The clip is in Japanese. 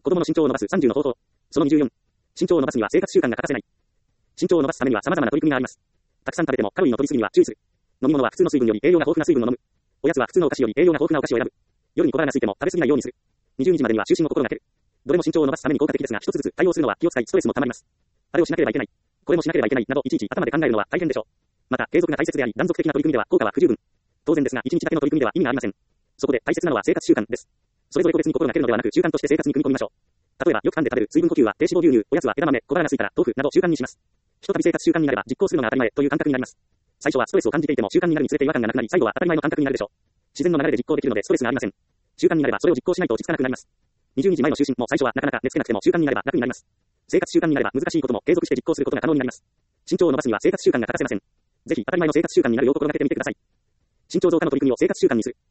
子供の身長を伸ばす30の方法。その24。身長を伸ばすには生活習慣が欠かせない。身長を伸ばすためには様々な取り組みがあります。たくさん食べてもカロリーの取りすぎには注意する。飲み物は普通の水分より栄養が豊富な水分を飲む。おやつは普通のお菓子より栄養が豊富なお菓子を選ぶ。夜に小腹が空いても食べ過ぎないようにする。20日までには就寝を心がける。どれも身長を伸ばすために効果的ですが、一つずつ対応するのは気を使いストレスもたまります。あれをしなければいけない。これもしなければいけないなどいちいち頭で考えるのは大変でしょう。また継続が大切であり断続的な取り組みでは効果は不十分。当然ですが1日だけの取り組みでは意味がありません。そこで大切なのは生活習慣です。それぞれ個別に心がけるのではなく習慣として生活に組み込みましょう。例えばよく噛んで食べる水分補給は低脂肪牛乳、おやつは枝豆、小腹が空いたら豆腐など習慣にします。ひとたび生活習慣になれば実行するのが当たり前という感覚になります。最初はストレスを感じていても習慣になるにつれて違和感がなくなり最後は当たり前の感覚になるでしょう。自然の流れで実行できるのでストレスがありません。習慣になればそれを実行しないと落ち着かなくなります。20日前の就寝も最初はなかなか寝つけなくても習慣になれば楽になります。生活習慣になれば難しいことも継続して実行することが可能になります。身長を伸ばすには生活習慣が欠かせません。ぜひ当たり前の生活習慣になるよう心がけてみてください。身長増加の取り組みを生活習慣にする。